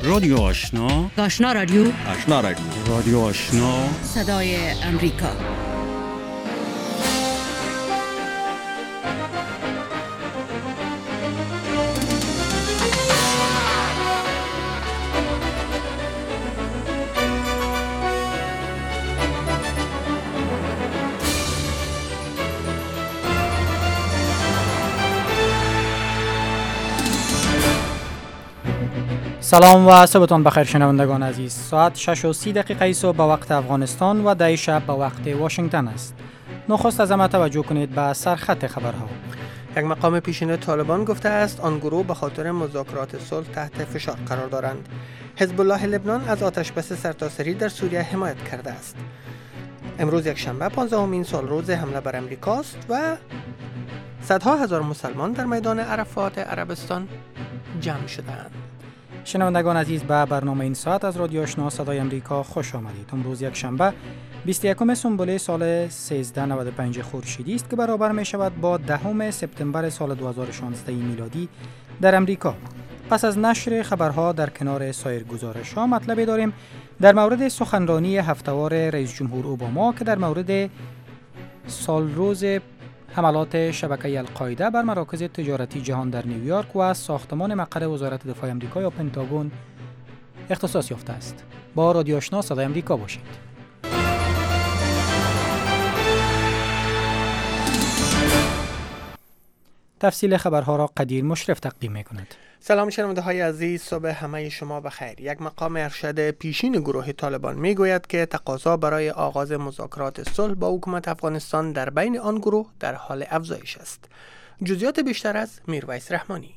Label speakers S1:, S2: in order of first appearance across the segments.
S1: رادیو آشنا،
S2: آشنا رادیو،
S3: آشنا رادیو،
S1: رادیو آشنا،
S2: صدای امریکا.
S4: سلام و صبحتان بخیر شنوندگان عزیز. ساعت 6:30 صبح به وقت افغانستان و 10 شب به وقت واشنگتن است. نخست از همه توجه کنید به سرخط خبرها.
S5: یک مقام پیشین طالبان گفته است آن گروه به خاطر مذاکرات صلح تحت فشار قرار دارند. حزب الله لبنان از آتشبس سرتاسری در سوریه حمایت کرده است. امروز یک شنبه 15مین سالروز حمله بر امریکاست و صدها هزار مسلمان در میدان عرفات عربستان جمع شدند.
S4: شنوندگان عزیز، به برنامه این ساعت از رادیو آشنا صدای امریکا خوش آمدید. امروز یک شنبه 21 سنبله سال 1395 خورشیدی است که برابر می شود با 10 سپتامبر سال 2016 میلادی در امریکا. پس از نشر خبرها در کنار سایر گزارش‌ها مطلبی داریم در مورد سخنرانی هفته‌وار رئیس جمهور اوباما که در مورد سالروز حملات شبکه القاعده بر مراکز تجارتی جهان در نیویورک و ساختمان مقر وزارت دفاع آمریکا یا پنتاگون اختصاص یافته است. با رادیو آشنا صدای آمریکا باشید. تفصیل خبرها را قدیر مشرف تقدیم می‌کند.
S5: سلام شنونده های عزیز، صبح همه شما بخیر. یک مقام ارشد پیشین گروه طالبان میگوید که تقاضا برای آغاز مذاکرات صلح با حکومت افغانستان در بین آن گروه در حال افزایش است. جزئیات بیشتر از میرویس رحمانی.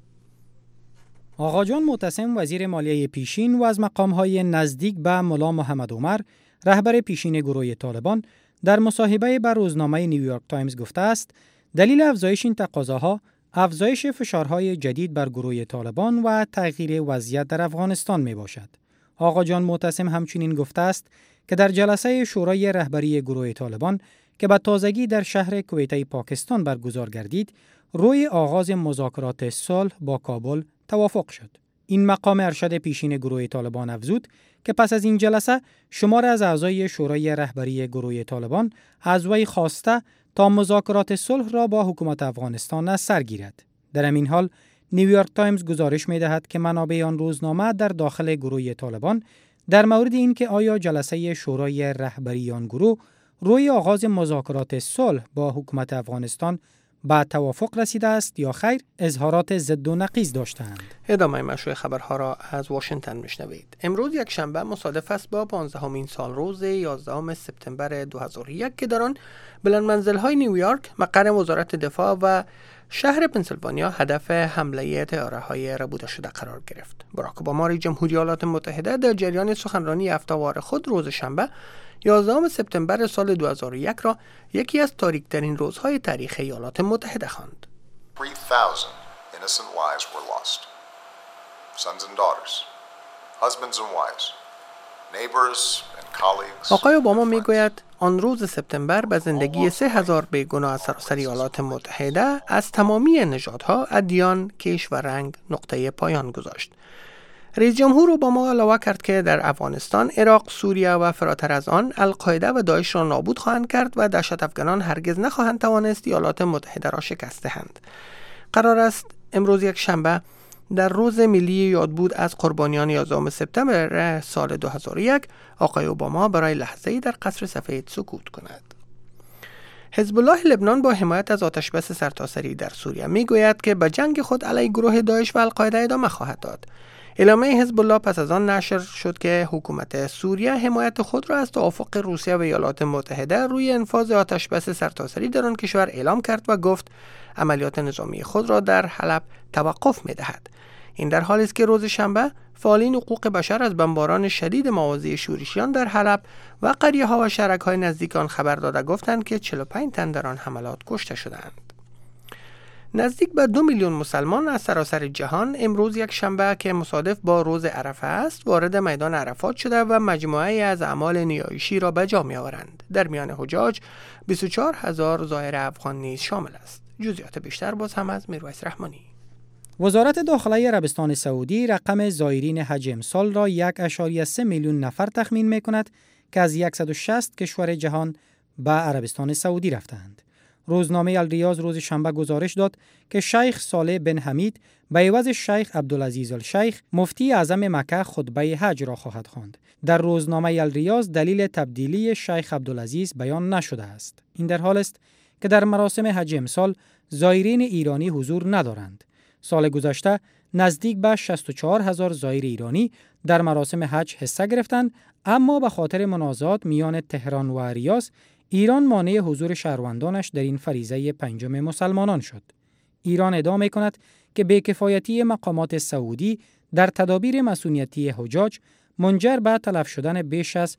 S4: آقا جان معتصم، وزیر مالیه پیشین و از مقام‌های نزدیک به ملا محمد عمر، رهبر پیشین گروه طالبان، در مصاحبه با روزنامه نیویورک تایمز گفته است دلیل افزایش این تقاضاها افزایش فشارهای جدید بر گروه طالبان و تغییر وضعیت در افغانستان می باشد. آقا جان معتصم همچنین گفته است که در جلسه شورای رهبری گروه طالبان که به تازگی در شهر کویته پاکستان برگزار گردید، روی آغاز مذاکرات صلح با کابل توافق شد. این مقام ارشد پیشین گروه طالبان افزود که پس از این جلسه شمار از اعضای شورای رهبری گروه طالبان از وی خواسته تا مذاکرات صلح را با حکومت افغانستان از سر گیرد. در همین حال نیویورک تایمز گزارش می‌دهد که منابع آن روزنامه در داخل گروه طالبان در مورد اینکه آیا جلسه شورای رهبری آن گروه روی آغاز مذاکرات صلح با حکومت افغانستان به توافق رسیده است یا خیر، اظهارات ضد و نقیض داشتند.
S5: ادامه مشروع خبرها را از واشنگتن میشنوید. امروز یک شنبه مصادف است با 15مین سالروز 11 سپتامبر 2001 که در آن بلند منزل‌های نیویورک، مقر وزارت دفاع و شهر پنسیلوانیا هدف حمله طیاره‌های ربوده شده قرار گرفت. باراک اوباما رئیس جمهوری ایالات متحده در جریان سخنرانی هفته‌وار خود روز شنبه 11 سپتامبر سال 2001 را یکی از تاریک‌ترین روزهای تاریخ ایالات متحده خواند.
S6: 3,000 innocent lives were lost. Sons and daughters, husbands and wives, neighbors and colleagues.
S5: آقای اوباما میگوید آن روز سپتامبر به زندگی 3,000 بیگناه از سراسر ایالات متحده از تمامی نژادها، ادیان، کش و رنگ نقطه پایان گذاشت. رئیس جمهور اوباما علاوه کرد که در افغانستان، عراق، سوریه و فراتر از آن القاعده و داعش را نابود خواهند کرد و دهشت افغانان هرگز نخواهند توانست ایالات متحده را شکست دهند. قرار است امروز یک شنبه در روز ملی یادبود از قربانیان 11 سپتامبر سال 2001 آقای اوباما برای لحظه‌ای در قصر سفید سکوت کند. حزب الله لبنان با حمایت از آتشبس سرتاسری در سوریه میگوید که به جنگ خود علیه گروه داعش و القاعده ادامه خواهد داد. اعلامیه حزب الله پس از آن نشر شد که حکومت سوریه حمایت خود را از توافق روسیه و ایالات متحده روی انفاذ آتشبس سرتاسری در آن کشور اعلام کرد و گفت عملیات نظامی خود را در حلب توقف می‌دهد. این در حالی است که روز شنبه فعالین حقوق بشر از بمباران شدید مواضع شورشیان در حلب و قریه‌ها و شهرک‌های نزدیک آن خبر داده گفتند که 45 تن در آن حملات کشته شدند. نزدیک به 2 میلیون مسلمان از سراسر جهان امروز یک شنبه که مصادف با روز عرفه است وارد میدان عرفات شده و مجموعه از اعمال نیایشی را به جا می‌آورند. در میان حجاج 24,000 زائر افغان نیز شامل است. جزئیات بیشتر باز هم از میرویس رحمانی.
S4: وزارت داخله عربستان سعودی رقم زائرین حج امسال را 1.3 میلیون نفر تخمین می‌کند که از 160 کشور جهان به عربستان سعودی رفتند. روزنامه الریاض روز شنبه گزارش داد که شیخ صالح بن حمید به عوض شیخ عبدالعزیز الشیخ مفتی اعظم مکه خطبه حج را خواهد خواند. در روزنامه الریاض دلیل تبدیلی شیخ عبدالعزیز بیان نشده است. این در حال است که در مراسم حج امسال زائرین ایرانی حضور ندارند. سال گذشته نزدیک به 64,000 زائر ایرانی در مراسم حج حصه گرفتند، اما به خاطر منازعات میان تهران و ریاض ایران مانع حضور شهروندانش در این فریضه پنجم مسلمانان شد. ایران ادعا می‌کند که بی‌کفایتی مقامات سعودی در تدابیر مصونیتی حجاج منجر به تلف شدن بیش از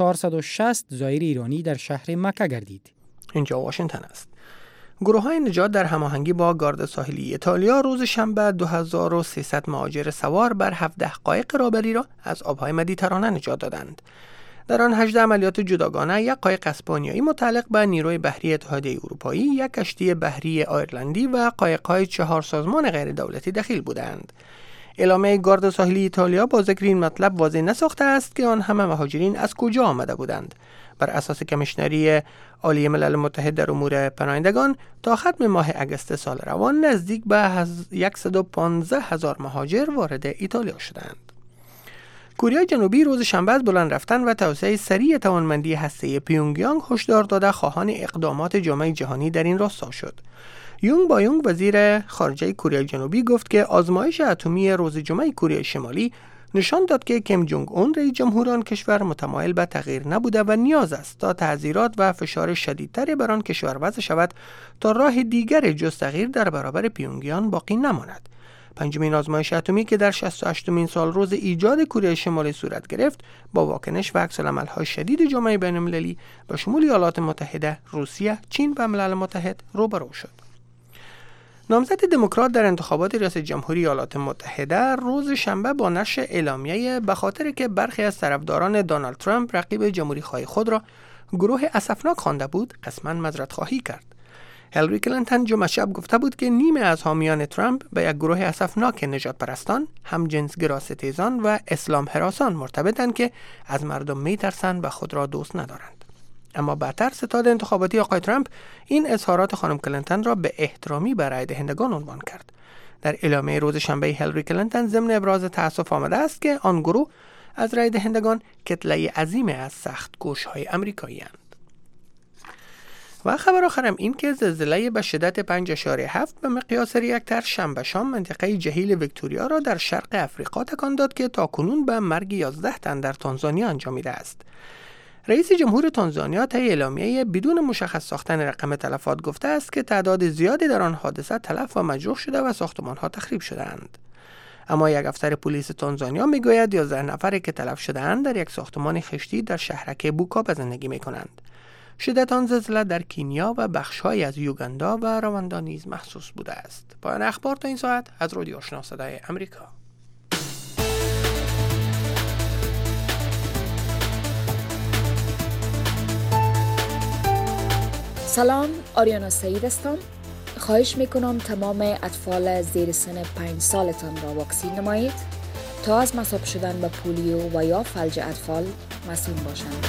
S4: 460 زائر ایرانی در شهر مکه گردید.
S5: اینجا واشنگتن است. گروه‌های نجات در هماهنگی با گارد ساحلی ایتالیا روز شنبه 2300 مهاجر سوار بر 17 قایق رابری را از آب‌های مدیترانه نجات دادند. در آن 18 عملیات جداگانه یک قایق اسپانیایی متعلق به نیروی بحری اتحادیه اروپایی، یک کشتی بحری آیرلندی و قایق‌های 4 سازمان غیر دولتی دخیل بودند. اعلامیه گارد ساحلی ایتالیا با ذکر این مطلب واضح نساخته است که آن همه مهاجرین از کجا آمده بودند. بر اساس کمیشنری عالی ملل متحد در امور پناهندگان تا ختم ماه اگست سال روان نزدیک به 115,000 مهاجر وارد ایتالیا شدند. کره جنوبی روز شنبه از بلند رفتن و توسعه سریع توانمندی هسته‌ای پیونگیانگ هشدار داده خواهان اقدامات جامعه جهانی در این راستا شد. یونگ بایونگ وزیر خارجه کره جنوبی گفت که آزمایش اتمی روز جمعه کره شمالی نشان داد که کیم جونگ اون رئیس جمهور آن کشور متمایل به تغییر نبوده و نیاز است تا تعزیرات و فشار شدیدتری بر آن کشور وضع شود تا راه دیگر جز تغییر در برابر پیونگیان باقی نماند. پنجمین آزمایش اتمی که در 68مین سال روز ایجاد کره شمالی صورت گرفت با واکنش و عکس‌العمل‌های شدید جامعه بین‌المللی به شمول ایالات متحده، روسیه، چین و ملل متحد روبرو شد. نامزد دموکرات در انتخابات ریاست جمهوری ایالات متحده روز شنبه با نشر اعلامیه به خاطر که برخی از طرفداران دونالد ترامپ رقیب جمهوری‌خواه خود را گروه اسفناک خوانده بود، قسماً معذرت خواهی کرد. هیلاری کلینتون جمعه شب گفته بود که نیمه از حامیان ترامپ به یک گروه اسفناک نجات پرستان، همجنسگرا ستیزان و اسلام هراسان مرتبطند که از مردم میترسند و خود را دوست ندارند. اما بعدتر ستاد انتخاباتی آقای ترامپ این اظهارات خانم کلینتون را به احترامی به رای دهندگان عنوان کرد. در اعلامیه روز شنبه هیلاری کلینتون ضمن ابراز تأسف آمده است که آن گروه از رای دهندگان کتله عظیمی از سخت گوش‌های آمریکایی اند. و خبر آخرم این که زلزله به شدت 5.7 به مقیاس ریکتر شنبه شام منطقه جهیل ویکتوریا را در شرق افریقا تکان داد که تاکنون به مرگ 11 تن در تانزانیا انجامیده است. رئیس جمهور تانزانیا طی اعلامیه بدون مشخص ساختن رقم تلفات گفته است که تعداد زیادی در آن حادثه تلف و مجروح شده و ساختمان‌ها تخریب شده‌اند. اما یک افسر پلیس تانزانیا میگوید 11 نفری که تلف شده‌اند در یک ساختمان خشتی در شهرک بوکا زندگی می‌کنند. شدت آن زلزله در کینیا و بخش‌هایی از یوگاندا و رواندا نیز محسوس بوده است. پایان اخبار تا این ساعت از رادیو آشنا صدای آمریکا.
S3: سلام، آریانا سعید هستم. خواهش میکنم تمام اطفال زیر سن 5 سالتان را واکسین نمایید تا از مصاب شدن به پولیو و یا فلج اطفال مسئول باشند.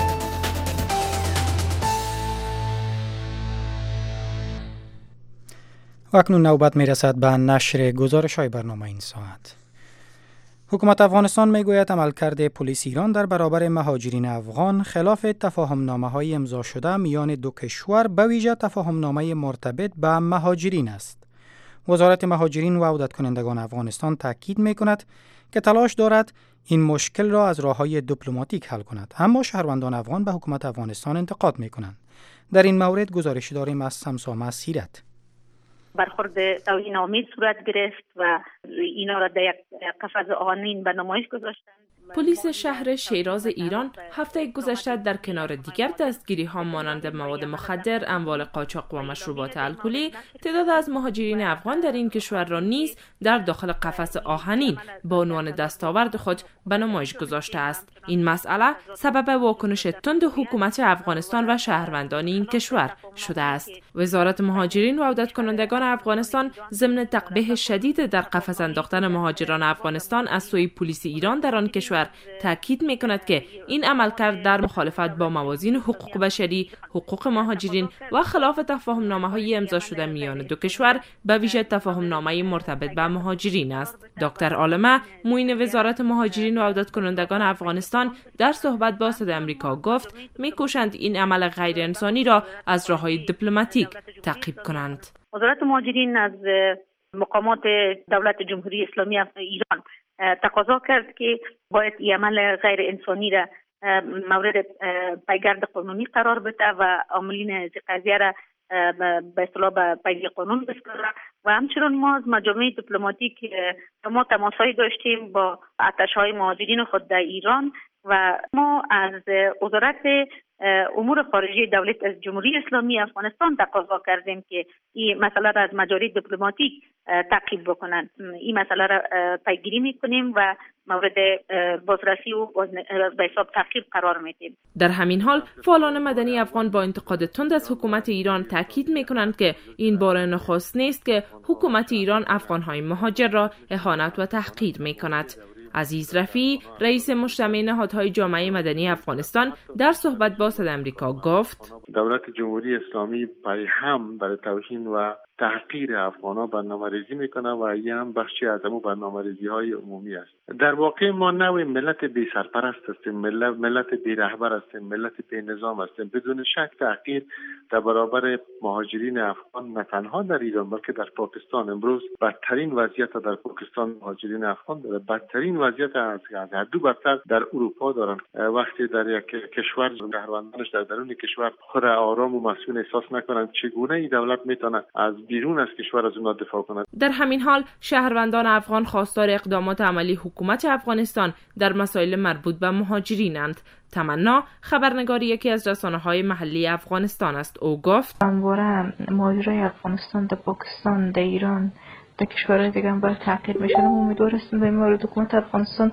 S4: و اکنون نوبت میرسد به نشر گزارش‌های برنامه این ساعت. حکومت افغانستان میگوید عملکرد پلیس ایران در برابر مهاجرین افغان خلاف تفاهم‌نامه‌های امضا شده میان دو کشور به ویژه تفاهم‌نامه مرتبط به مهاجرین است. وزارت مهاجرین و عودت کنندگان افغانستان تاکید میکند که تلاش دارد این مشکل را از راه‌های دیپلماتیک حل کند، اما شهروندان افغان به حکومت افغانستان انتقاد میکنند. در این مورد گزارشی داریم از سمسامه سیرت.
S7: برخورد توهین‌آمیز صورت گرفت و اینا را در یک قفس آهنین به نمایش گذاشتند
S8: پلیس شهر شیراز ایران هفته گذشته در کنار دیگر دستگیری‌ها مانند مواد مخدر، اموال قاچاق و مشروبات الکلی، تعداد از مهاجرین افغان در این کشور را نیز در داخل قفس آهنین به عنوان دستاورد خود به نمایش گذاشته است. این مسئله سبب واکنش تند حکومت افغانستان و شهروندان این کشور شده است. وزارت مهاجرین و عودت کنندگان افغانستان ضمن تقبیح شدید در قفس انداختن مهاجران افغانستان از سوی پلیس ایران در آن کشور تاکید می‌کند که این عملکرد در مخالفت با موازین حقوق بشری، حقوق مهاجرین و خلاف تفاهم‌نامه‌های امضا شده میان دو کشور، به ویژه تفاهم‌نامه مرتبط به مهاجرین است. دکتر عالمه، معین وزارت مهاجرین و عودت کنندگان افغانستان، در صحبت با صدای آمریکا گفت می‌کوشند این عمل غیر انسانی را از راه‌های دیپلماتیک تعقیب کنند.
S7: وزارت مهاجرین از مقامات دولت جمهوری اسلامی ایران تقاضا کرد که باید این عمل غیر انسانی را مورد پیگرد قانونی قرار بده و عاملین قضیه را به اصطلاح به پیگیری قانون بسپاره و همچنین ما از مجامع دیپلماتیک ما تماس‌هایی داشتیم با اتش‌های مهاجرین خود در ایران و ما از وزارت امور خارجه دولت از جمهوری اسلامی افغانستان تقاضا کردیم که این مسئله را از مجاری دیپلماتیک تعقیب بکنند. این مسئله را پیگیری میکنیم و مورد بازرسی و به حساب تعقیب قرار میدیم.
S8: در همین حال فعالان مدنی افغان با انتقاد تند از حکومت ایران تاکید میکنند که این بار نخست نیست که حکومت ایران افغانهای مهاجر را اهانت و تحقیر میکند. عزیز رفیعی، رئیس مجتمع نهادهای جامعه مدنی افغانستان، در صحبت با صدای آمریکا گفت
S9: دولت جمهوری اسلامی برای توهین و تحقیر افغان‌ها برنامه‌ریزی میکنه و این هم بخشی از همون برنامه‌ریزی‌های عمومی است. در واقع ما نوع ملت بی سرپرست هستیم، ملت بی رهبر هستیم، ملت بی نظام هستیم. بدون شک تحقیر در برابر مهاجرین افغان نه تنها در ایران بلکه در پاکستان امروز بدترین وضعیت در پاکستان مهاجرین افغان داره، بدترین وضعیت از دو بدتر در اروپا دارن. وقتی در یک کشور شهروندانش در درون کشور خود آرام و مسئول احساس نکنند، چگونه این دولت میتونه از بیرون از کشور از اونها دفاع کند؟
S8: در همین حال شهروندان افغان خواستار اقدامات عملی حکومت افغانستان در مسائل مربوط به مهاجرینند. تمنا، خبرنگار یکی از رسانه‌های محلی افغانستان است. او گفت
S10: همواره مهاجرای افغانستان در پاکستان، در ایران، در کشورهای دیگه هم باید تعقیب میشن. امیدوار هستیم به این مورد حکومت افغانستان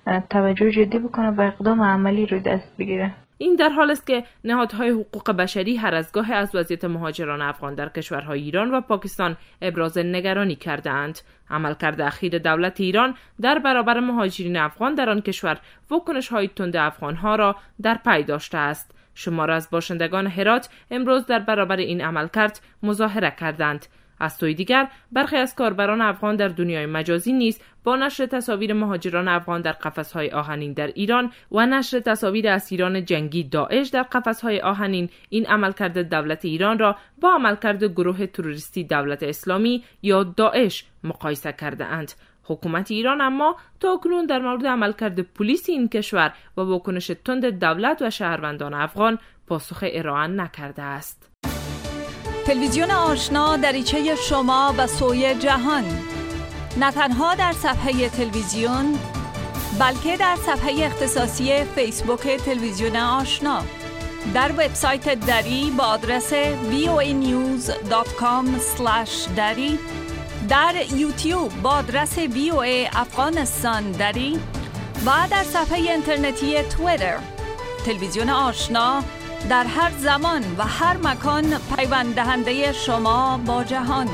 S10: توجه جدی بکنه و اقدام عملی رو دست بگیره.
S8: این در حال است که نهادهای حقوق بشری هر از گاه از وضعیت مهاجران افغان در کشورهای ایران و پاکستان ابراز نگرانی کرده‌اند. عملکرد اخیر دولت ایران در برابر مهاجرین افغان در آن کشور واکنش‌های تند افغان‌ها را در پی داشته است. شمار از باشندگان هرات امروز در برابر این عملکرد مظاهره کردند. از سوی دیگر برخی از کاربران افغان در دنیای مجازی نیز با نشر تصاویر مهاجران افغان در قفس‌های آهنین در ایران و نشر تصاویر اسیران جنگی داعش در قفس‌های آهنین این عملکرد دولت ایران را با عملکرد گروه تروریستی دولت اسلامی یا داعش مقایسه کرده اند. حکومت ایران اما تاکنون در مورد عملکرد پلیس این کشور و واکنش تند دولت و شهروندان افغان پاسخ ارائه نکرده است.
S11: تلویزیون آشنا دریچه شما و سوی جهان، نه تنها در صفحه تلویزیون بلکه در صفحه اختصاصی فیسبوک تلویزیون آشنا، در وبسایت دری با آدرس voanews.com/dari، در یوتیوب با آدرس VOA افغانستان دری و در صفحه اینترنتی توییتر. تلویزیون آشنا در هر زمان و هر مکان پیوند دهنده شما با جهان.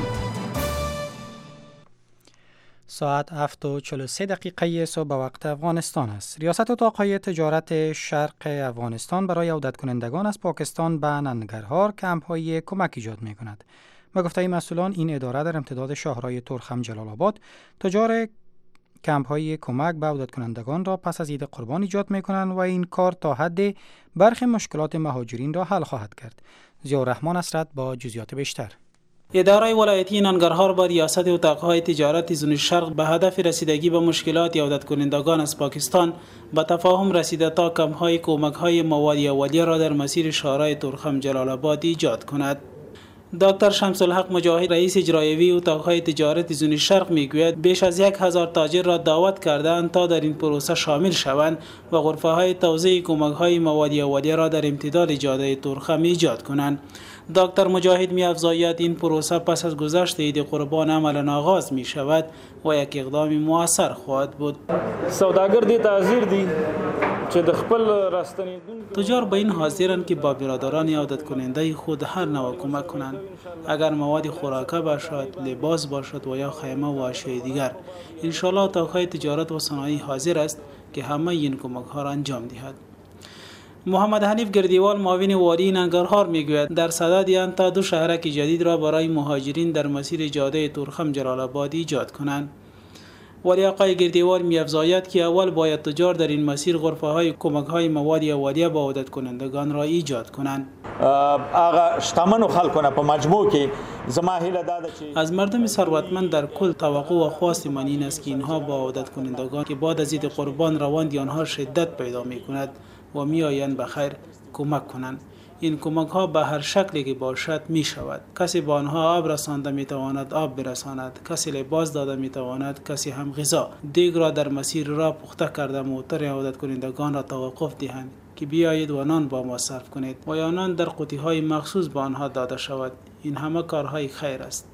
S4: ساعت 7:43 صبح به وقت افغانستان است. ریاست اتاقهای تجارت شرق افغانستان برای عودت کنندگان از پاکستان به ننگرهار کمپ‌های کمک ایجاد می‌کند. به گفته مسئولان این اداره در امتداد شاهراه ترخم جلال آباد تجار کمپ‌های کمک به عودت کنندگان را پس از عید قربان ایجاد می‌کنند و این کار تا حد برخی مشکلات مهاجرین را حل خواهد کرد. ضیاءالرحمن اسرت با جزئیات بیشتر.
S12: اداره ولایتی ننگرهار با ریاست اتاقهای تجارت زون شرق به هدف رسیدگی به مشکلات عودت کنندگان از پاکستان به تفاهم رسیده تا کمپ‌های کمک‌های مواد اولیه را در مسیر شاهراه ترخم جلال آباد ایجاد کند. دکتر شمس الحق مجاهد رئیس اجرایی اتاقهای تجارت زون شرق میگوید بیش از 1000 تاجر را دعوت کردند تا در این پروسه شامل شوند و غرفه‌های توزیع کمک‌های مواد اولیه را در امتداد جاده تورخم ایجاد کنند. دکتر مجاهد می‌افزاید این پروسه پس از گذشت عید قربان عملاً آغاز می شود و یک اقدام مؤثر خواهد بود.
S13: سوداګر دې تاجر دي چې د خپل راستنیدونکو
S12: تجار به این حاضرند که با برادران عادت کننده خود هر نوع کمک کنند، اگر مواد خوراکه باشد، لباس باشد و یا خیمه و اشیاء دیگر. ان شاء الله اتاقهای تجارت و صنایع حاضر است که همه این کمک ها را انجام دهد. محمد حنیف گردیوال معاون والی ننگرهار میگوید در صدد آن تا 2 شهرک جدید را برای مهاجرین در مسیر جاده تورخم جلال آباد ایجاد کنند. ولی آقای گردیوال می‌افزاید که اول باید تجار در این مسیر غرفه‌های کمک‌های مواد اولیه با عادت کنندگان را ایجاد کنند.
S14: آقا شتمنو خلکونه په مجموع کې زما هیله داده چې
S12: از مردم ثروتمند در کل توقع و خواست من این است که اینها با عادت کنندگان که بعد از عید قربان روند آنها شدت پیدا می‌کند و می‌آیند به خیر کمک کنند. این کمک ها به هر شکلی که باشد می شود. کسی به آنها آب رسانده می تواند آب برساند، کسی لباس داده می تواند، کسی هم غذا. دیگ را در مسیر را پخته کرده موتر عادت کنندگان را توقف دهند که بیایید و نان با ما صرف کنید و یا نان در قوطی های مخصوص به آنها داده شود. این همه کارهای خیر است.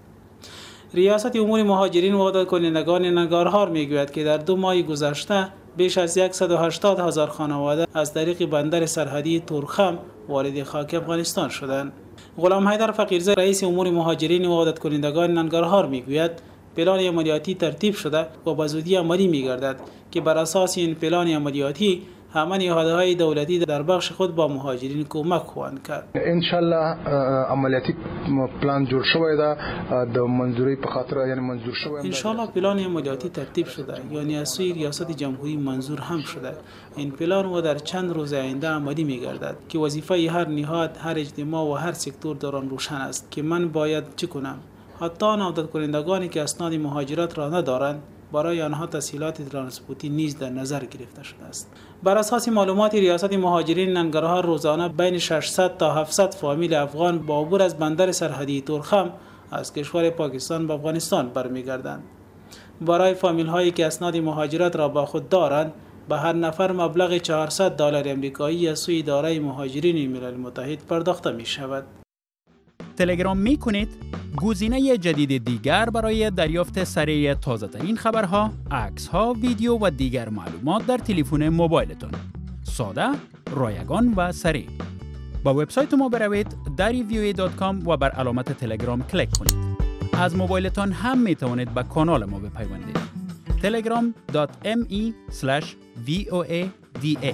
S12: ریاست امور مهاجرین و عادت کنندگان ننگرهار میگوید که در 2 ماه گذشته بیش از 180,000 خانواده از طریق بندر سرحدی تورخم وارد خاک افغانستان شدند. غلام حیدر فقیرزاد رئیس امور مهاجرین و عادت کنندگان ننگرهار میگوید پلان عملیاتی ترتیب شده و به زودی عملی میگردد که بر اساس این پلان عملیاتی همه نهادهای دولتی در بخش خود با مهاجرین کمک خواهند کرد.
S15: ان شاء الله عملیاتی پلان جوړ شوی دا د منظوری په خاطر یعنی منظور شوی
S12: ان شاء الله پلان عملیاتی ترتیب شده یعنی از سوی ریاست جمهوری منظور هم شده. این پلان و در چند روز آینده عملی میگردد که وظیفه هر نهاد، هر اجتماع و هر سکتور در آن روشن است که من باید چه کنم. حتی عادت کنندگانی که اسناد مهاجرت را ندارند برای آنها تسهیلات ترانسپورتی نیز در نظر گرفته شده است. بر اساس معلومات ریاست مهاجرین ننگرهار روزانه بین 600 تا 700 فامیل افغان با عبور از بندر سرحدی تورخم از کشور پاکستان به افغانستان برمیگردند. برای فامیل هایی که اسناد مهاجرت را با خود دارند به هر نفر مبلغ $400 آمریکایی از سوی اداره مهاجرین ملل متحد پرداخته می شود.
S16: تلگرام می کنید؟ گزینه جدید دیگر برای دریافت سریع تازه‌ترین خبرها، عکس‌ها، ویدیو و دیگر معلومات در تلفن موبایلتان. ساده، رایگان و سریع. با وبسایت ما بروید darivoa.com و بر علامت تلگرام کلیک کنید. از موبایلتان هم می توانید به کانال ما بپیوندید. telegram.me/voada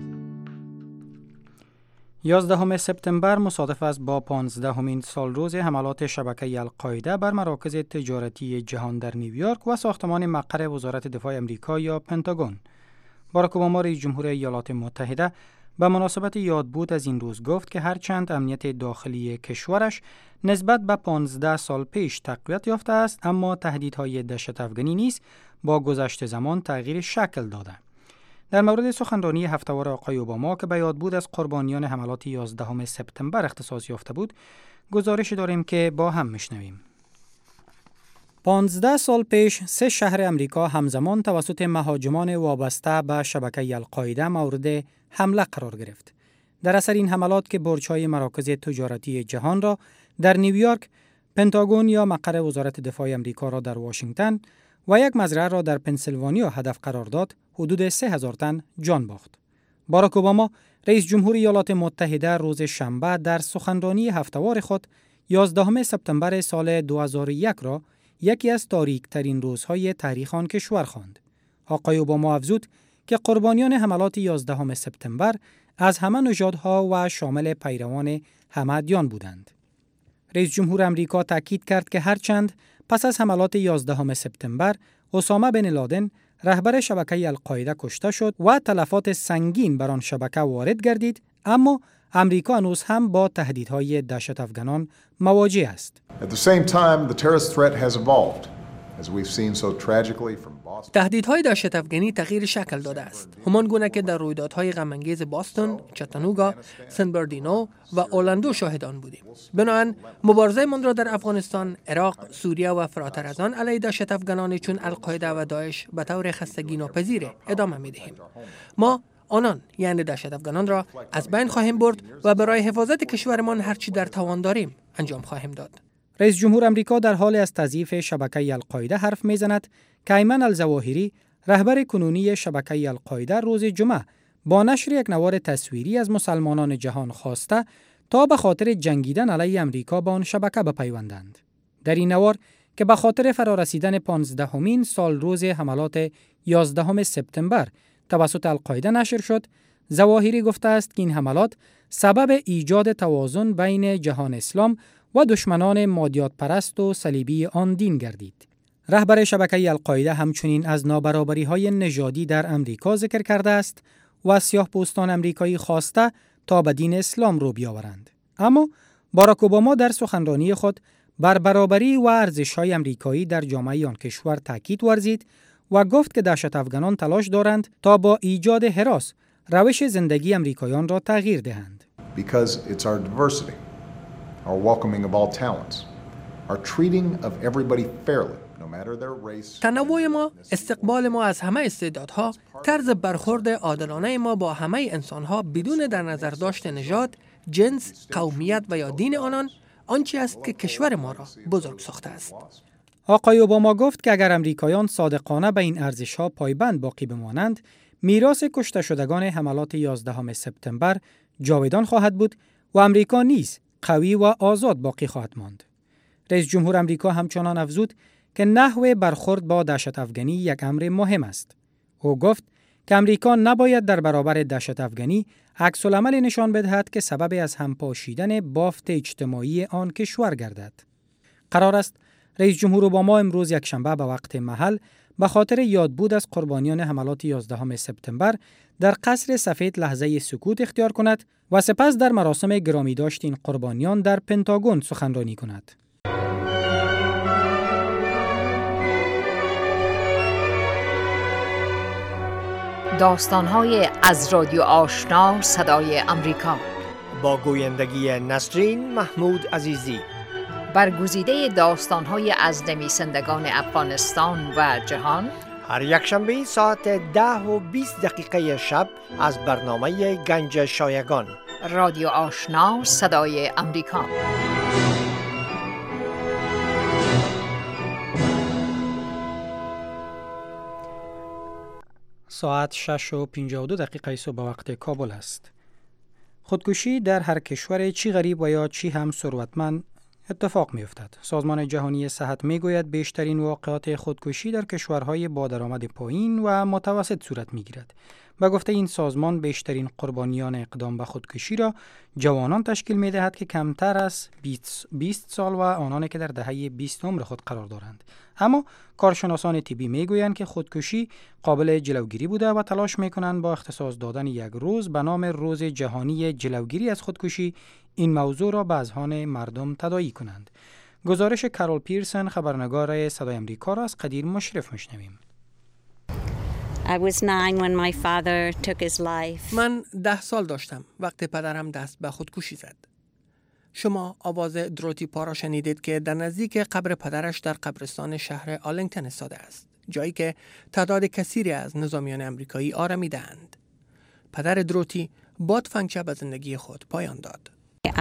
S4: 11 سپتامبر مصادف است با 15مین سالروز حملات شبکه القاعده بر مراکز تجارتی جهان در نیویورک و ساختمان مقر وزارت دفاع امریکا یا پنتاگون. باراک اوباما رئیس جمهور ایالات متحده به مناسبت یادبود از این روز گفت که هرچند امنیت داخلی کشورش نسبت به 15 سال پیش تقویت یافته است، اما تهدیدهای دهشت افغانی نیز با گذشت زمان تغییر شکل داده. در مورد سخنرانی هفته‌وار آقای اوباما که به یادبود از قربانیان حملات 11 سپتامبر اختصاص یافته بود، گزارش داریم که با هم میشنویم. 15 سال پیش 3 شهر امریکا همزمان توسط مهاجمان وابسته به شبکه القاعده مورد حمله قرار گرفت. در اثر این حملات که برج‌های مراکز تجارتی جهان را در نیویورک، پنتاگون یا مقر وزارت دفاع امریکا را در واشنگتن و یک مزرعه را در پنسیلوانیا هدف قرار داد، حدود 3000 تن جان باخت. باراک اوباما رئیس جمهور ایالات متحده روز شنبه در سخنرانی هفته‌وار خود 11 سپتامبر سال 2001 را یکی از تاریک‌ترین روزهای تاریخ آن کشور خواند. آقای اوباما افزود که قربانیان حملات 11 سپتامبر از همه نژادها و شامل پیروان همه ادیان بودند. رئیس جمهور امریکا تاکید کرد که هرچند پس از حملات 11 سپتامبر اسامه بن لادن رهبر شبکه القاعده کشته شد و تلفات سنگین بر آن شبکه وارد گردید، اما امریکا هنوز هم با تهدیدهای دهشت افغانان مواجه است.
S6: At the same time, the terrorist threat has evolved. As we've seen so tragically from Boston.
S5: تهدیدهای دهشت افغانی تغییر شکل داده است. همان گونه که در رویدادهای غم‌انگیز باستون، چتانوگا، سن برناردینو و اورلاندو شاهدان بودیم. بنابراین مبارزه من را در افغانستان، عراق، سوریه و فراتر از آن علیه دهشت افغانان چون القاعده و داعش به طور خستگی ناپذیر ادامه می‌دهیم. ما آنان یعنی دهشت افغانان را از بین خواهیم برد و برای حفاظت کشورمان هرچی در توان داریم انجام خواهیم داد.
S4: رئیس جمهور امریکا در حال از تضعیف شبکه القاعده حرف میزند که ایمن الظواهری رهبر کنونی شبکه القاعده روز جمعه با نشر یک نوار تصویری از مسلمانان جهان خواسته تا به خاطر جنگیدن علیه امریکا با آن شبکه بپیوندند. در این نوار که به خاطر فرارسیدن 15مین سال روز حملات 11 سپتامبر توسط القاعده نشر شد، ظواهری گفته است که این حملات سبب ایجاد توازن بین جهان اسلام و دشمنان مادیات پرست و صلیبی آن دین گردید. رهبر شبکه القاعده همچنین از نابرابری‌های نژادی در امریکا ذکر کرده است و از سیاه‌پوستان امریکایی خواسته تا به دین اسلام رو بیاورند. اما باراک اوباما در سخنرانی خود بر برابری و ارزش‌های امریکایی در جامعه آن کشور تاکید ورزید و گفت که دهشت افغانان تلاش دارند تا با ایجاد هراس روش زندگی امریکایان را تغییر دهند.
S6: Because it's our diversity, our welcoming of all talents, our treating of everybody fairly, no matter their race.
S5: تنوع ما، استقبال ما از همه استعدادها، طرز برخورد عادلانه ما با همه انسانها بدون در نظر داشت نژاد، جنس، قومیت و یا دین آنان، آنچه است که کشور ما را بزرگ ساخته است.
S4: آقای اوباما گفت که اگر امریکایان صادقانه به این ارزش‌ها پایبند باقی بمانند، میراث کشته شدگان حملات 11 سپتامبر جاودان خواهد بود و امریکا نیز قوی و آزاد باقی خواهد ماند. رئیس جمهور امریکا همچنان افزود که نحوه برخورد با دهشت افغانی یک امر مهم است. او گفت که امریکا نباید در برابر دهشت افغانی عکس‌العمل نشان بدهد که سبب از همپاشیدن بافت اجتماعی آن کشور گردد. قرار است رئیس جمهور اوباما امروز یکشنبه به وقت محل به خاطر یادبود از قربانیان حملات 11 سپتامبر در قصر سفید لحظه سکوت اختیار کند و سپس در مراسم گرامی داشت این قربانیان در پنتاگون سخنرانی کند.
S17: داستان‌های از رادیو آشنا صدای امریکا
S18: با گویندگی نسرین محمود عزیزی،
S17: برگزیده داستان‌های از نویسندگان افغانستان و جهان،
S18: هر یکشنبه ساعت 10:20 شب از برنامه گنج شایگان.
S17: رادیو آشنا صدای امریکا.
S4: ساعت 6:52 صبح به وقت کابل است. خودکشی در هر کشور چی غریب و یا چی هم ثروتمند اتفاق می افتد. سازمان جهانی صحت می گوید بیشترین واقعات خودکشی در کشورهای با درآمد پایین و متوسط صورت می گیرد. به گفته این سازمان بیشترین قربانیان اقدام به خودکشی را جوانان تشکیل می دهد که کمتر از 20 سال و آنانی که در دهه 20 عمر خود قرار دارند. اما کارشناسان طبی می گویند که خودکشی قابل جلوگیری بوده و تلاش می کنند با اختصاص دادن یک روز به نام روز جهانی جلوگیری از خودکشی این موضوع را به اذهان مردم تداعی کنند. گزارش کارول پیرسن خبرنگار صدای امریکا را از قدیر مشرف میشنویم.
S5: من 10 سال داشتم وقتی پدرم دست به خودکشی زد. شما آواز دروتی پا را شنیدید که در نزدیک قبر پدرش در قبرستان شهر آرلینگتن ایستاده است، جایی که تعداد کثیری از نظامیان امریکایی آرمیدند. پدر دروتی با تفنگچه به زندگی خود پایان داد.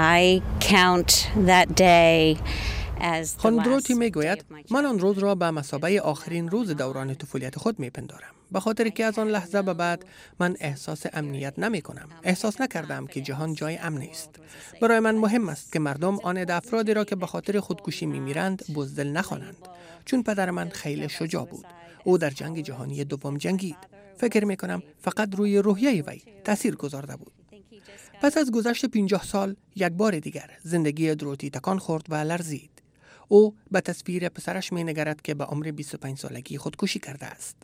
S5: خانم دروتی می گوید من آن روز را به مثابه آخرین روز دوران طفولیت خود می پندارم، به خاطر که از آن لحظه به بعد من احساس امنیت نمی کنم. احساس نکردم که جهان جای امن است. برای من مهم است که مردم آن افرادی را که به خاطر خودکشی می میرند بزدل نخوانند، چون پدر من خیلی شجاع بود. او در جنگ جهانی دوم جنگید. فکر می کنم فقط روی روحیه وی تاثیر گذارده بود. پس از گذشت 50 سال یک بار دیگر زندگی دروتی تکان خورد و لرزید. او به تصویر پسرش می نگرد که به عمر 25 سالگی خودکشی کرده است.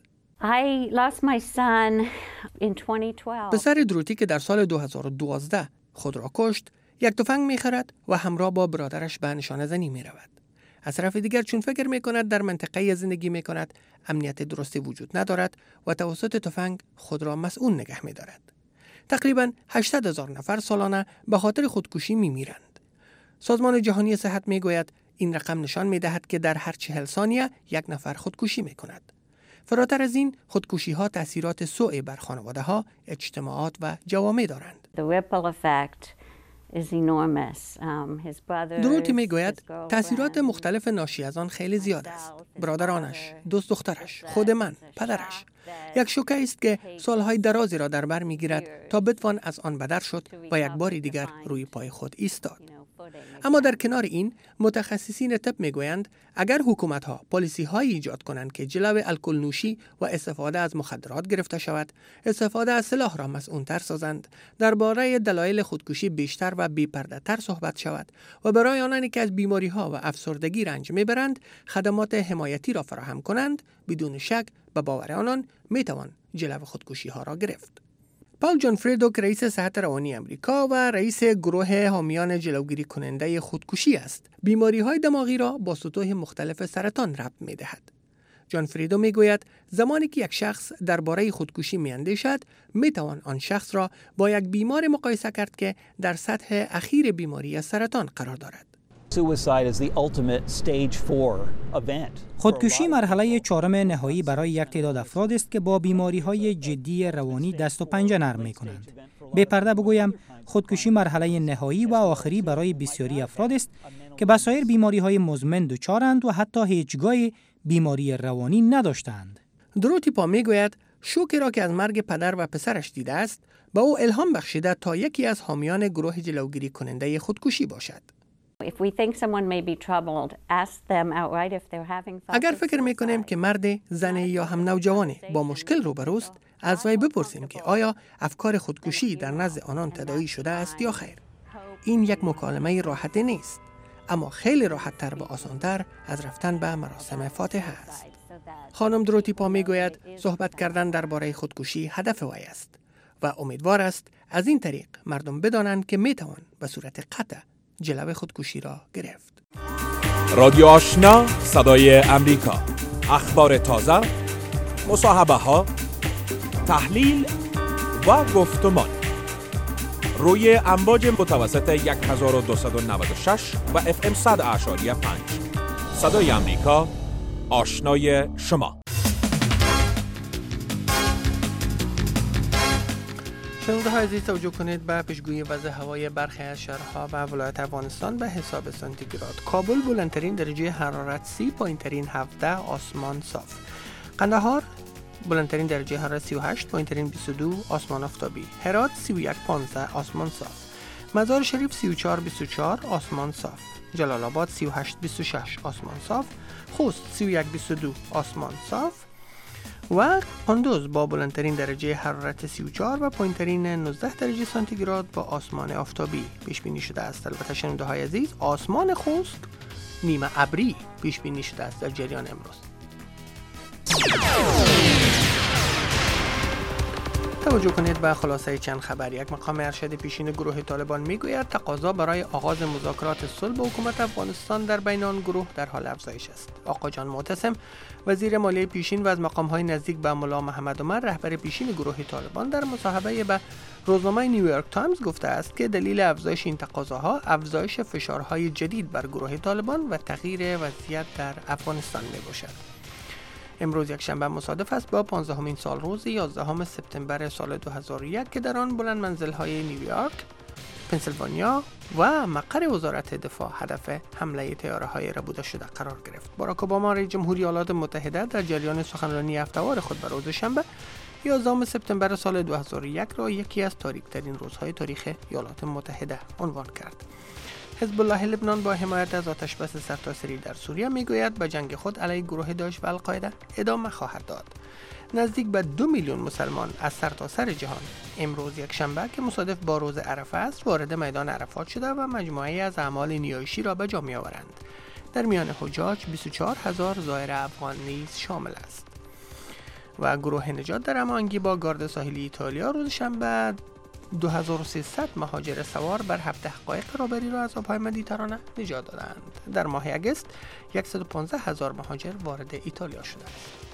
S5: پسر دروتی که در سال 2012 خود را کشت، یک تفنگ می خرد و همراه با برادرش به نشانه زنی می رود. از طرف دیگر چون فکر می‌کند در منطقه‌ای زندگی می‌کند امنیت درستی وجود ندارد و توسط تفنگ خود را مسئول نگه می‌دارد. تقریباً 800,000 نفر سالانه به خاطر خودکشی می‌میرند. سازمان جهانی صحت می‌گوید این رقم نشان می‌دهد که در هر 40 ثانیه یک نفر خودکشی می‌کند. فراتر از این، خودکشی‌ها تأثیرات سوء بر خانواده‌ها، اجتماعات و جوامع دارند. دروتی میگوید تأثیرات مختلف ناشی از آن خیلی زیاد است. برادرانش، دوست دخترش، خود من، پدرش. یک شوکه است که سالهای درازی را در بر میگیرد تا بتوان از آن بدر شد و یک بار دیگر روی پای خود ایستاد. اما در کنار این، متخصصین طب میگویند اگر حکومت‌ها پالیسی‌هایی ایجاد کنند که جلو الکل نوشی و استفاده از مخدرات گرفته شود، استفاده از سلاح را مسئول‌تر سازند، درباره دلایل خودکشی بیشتر و بی‌پرده‌تر صحبت شود و برای آنانی که از بیماری‌ها و افسردگی رنج میبرند خدمات حمایتی را فراهم کنند، بدون شک به باور آنان میتوان جلو خودکشی‌ها را گرفت. پال جان فریدوک رئیس صحت روانی امریکا و رئیس گروه حامیان جلوگیری کننده خودکشی است. بیماری‌های دماغی را با سطوح مختلف سرطان ربط می‌دهد. جان فریدو میگوید زمانی که یک شخص درباره خودکشی می‌اندیشد، میتوان آن شخص را با یک بیمار مقایسه کرد که در سطح اخیر بیماری سرطان قرار دارد.
S4: خودکشی مرحله چهارم نهایی برای یک تعداد افراد است که با بیماری‌های جدی روانی دست و پنجه نرم می‌کنند. به پرده بگویم، خودکشی مرحله نهایی و آخری برای بسیاری افراد است که به سایر بیماری‌های مزمن دچارند و حتی هیچگاه بیماری روانی نداشتند.
S5: دروتی پا میگوید شوکی را که از مرگ پدر و پسرش دیده است، به او الهام بخشیده تا یکی از حامیان گروه جلوگیری کننده خودکشی باشد. اگر فکر میکنیم که مرد، زن یا هم نوجوانی با مشکل روبروست، از وی بپرسیم که آیا افکار خودکشی در نزد آنان تداعی شده است یا خیر. این یک مکالمه راحتی نیست، اما خیلی راحت‌تر و آسان‌تر از رفتن به مراسم فاتحه است. خانم دروتیپا میگوید صحبت کردن درباره خودکشی هدف وی است و امیدوار است از این طریق مردم بدانند که میتوان به صورت قطع جلو خودکشی را گرفت.
S19: رادیو آشنا، صدای امریکا. اخبار تازه، مصاحبه ها، تحلیل و گفتمان روی امواج متوسط 1296 و FM 100.5. صدای امریکا، آشنای شما.
S5: شنونده‌های عزیز توجه کنید به پیشگویی وضع هوای برخی از شهرها و ولایت افغانستان به حساب سانتیگراد. کابل بلندترین درجه حرارت 30، پایینترین 17، آسمان صاف. قندهار بلندترین درجه حرارت 38، پایینترین 22، آسمان آفتابی. هرات 31.15، آسمان صاف. مزار شریف 34.24، آسمان صاف. جلال آباد 38.26، آسمان صاف. خوست 31.22، آسمان صاف. و قندوز با بلندترین درجه حرارت 34 و پایینترین 19 درجه سانتیگراد با آسمان آفتابی پیش بینی شده است. البته شنونده‌های عزیز، آسمان خشک نیمه ابری پیش بینی شده است در جریان امروز. توجه کنید به خلاصه چند خبر. یک مقام ارشد پیشین گروه طالبان میگوید تقاضا برای آغاز مذاکرات صلح با حکومت افغانستان در بین آن گروه در حال افزایش است. آقا جان معتصم، وزیر مالیه پیشین و از مقام‌های نزدیک به ملا محمد عمر، رهبر پیشین گروه طالبان، در مصاحبه به روزنامه نیویورک تایمز گفته است که دلیل افزایش این تقاضاها افزایش فشارهای جدید بر گروه طالبان و تغییر وضعیت در افغانستان میباشد. امروز یک شنبه مصادف است با 15مین سال روز 11 سپتامبر سال 2001 که در آن بلند منزل‌های نیویورک، پنسیلوانیا و مقر وزارت دفاع هدف حمله طیاره‌های ربوده شده قرار گرفت. باراک اوباما رئیس جمهوری ایالات متحده در جریان سخنرانی هفته‌وار خود به روز شنبه 11 سپتامبر سال 2001 را یکی از تاریک‌ترین روزهای تاریخ ایالات متحده عنوان کرد. حزب الله لبنان با حمایت از آتشبس سرتاسری در سوریه میگوید به جنگ خود علیه گروه داعش و القاعده ادامه خواهد داد. نزدیک به 2 میلیون مسلمان از سرتاسر جهان امروز یک شنبه که مصادف با روز عرفه است وارد میدان عرفات شده و مجموعه‌ای از اعمال نیایشی را به جا می‌آورند. در میان حجاج 24,000 زائر افغان نیز شامل است. و گروه نجات در هماهنگی با گارد ساحلی ایتالیا روز شنبه 2300 مهاجر سوار بر 17 قایق رابری را از آبهای مدیترانه نجات دادند. در ماه اگست 115,000 مهاجر وارد ایتالیا شدند.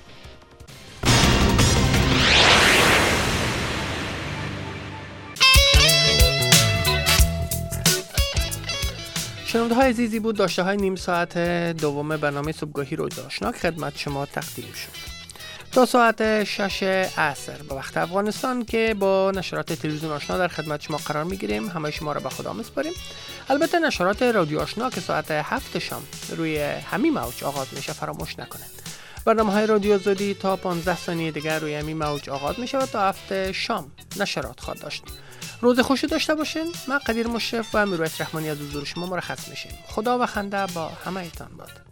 S5: شنونده های عزیزی بود داشته های نیم ساعت دوم برنامه صبحگاهی رادیو آشنا خدمت شما تقدیم شد. تا ساعت 6 عصر به وقت افغانستان که با نشرات تلویزیون آشنا در خدمت شما قرار میگیریم. همه شما را به خدا میسپاریم. البته نشرات رادیو آشنا که ساعت 7 شام روی همین موج آغاز میشه فراموش نکنید. برنامه های رادیو آزادی تا 15 ثانیه دیگر روی همین موج آغاز میشه و تا 7 شام نشرات خواهد داشت. روز خوشی داشته باشین. من قدیر مشرف و میرویس رحمانی از حضور شما مرخص میشیم. خدا و خنده با همه ایتان باد.